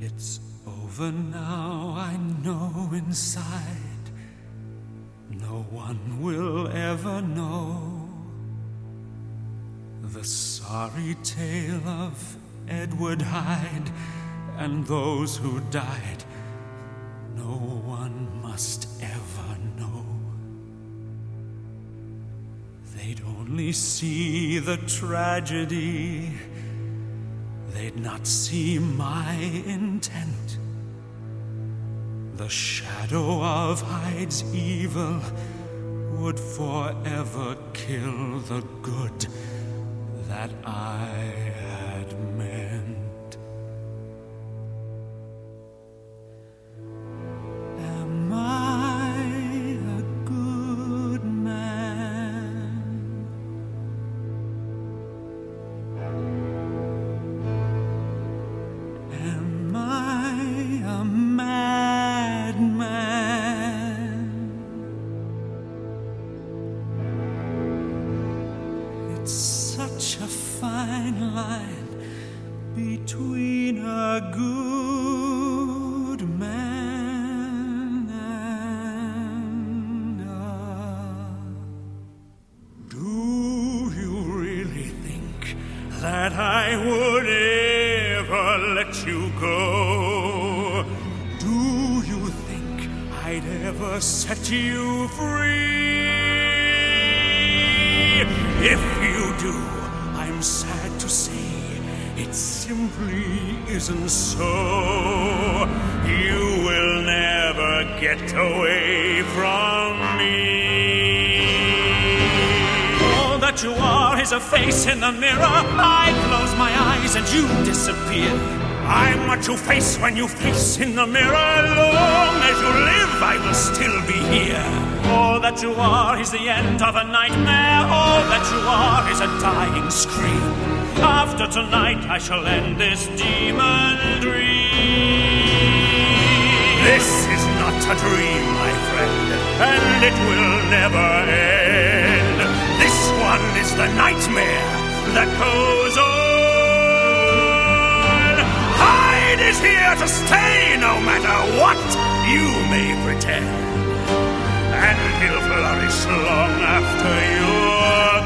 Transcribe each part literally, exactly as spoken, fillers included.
It's over now, I know inside. No one will ever know the sorry tale of Edward Hyde and those who died. No one must ever know. They'd only see the tragedy. They'd not see my intent. The shadow of Hyde's evil would forever kill the good that I had meant. Am I a good man? Am I a madman? It's such a fine line between a good man and a... Do you really think that I would ever let you go? Do you think I'd ever set you free? If you do, I'm sad to say it simply isn't so. You will never get away from me. All that you are is a face in the mirror. I close my eyes and you disappear. I'm what you face when you face in the mirror. Long as you live, I will still be here. All that you are is the end of a nightmare. All that you are is a dying scream. After tonight, I shall end this demon dream. This is not a dream, my friend, and it will never end. This one is the nightmare that goes on. Hyde is here to stay, no matter what you may pretend. And he'll flourish long after you're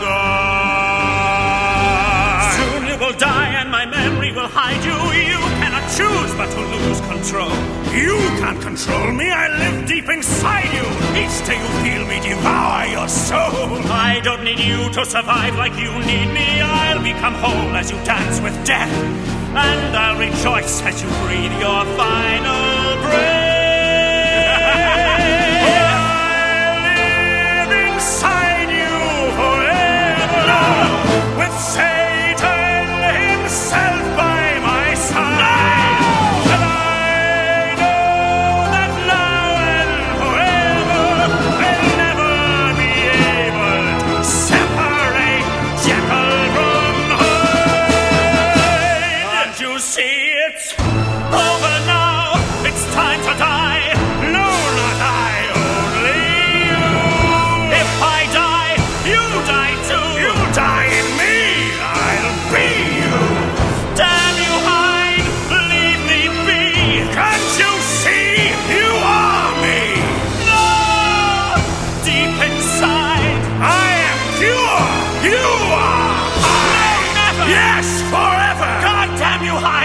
gone. Soon you will die and my memory will hide you. You cannot choose but to lose control. You can't control me, I live deep inside you. Each day you feel me devour your soul. I don't need you to survive like you need me. I'll become whole as you dance with death. And I'll rejoice as you breathe your final breath.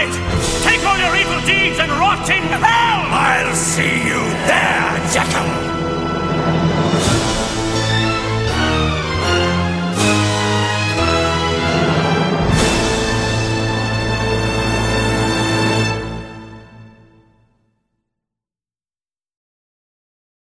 Take all your evil deeds and rot in hell! I'll see you there, Jekyll!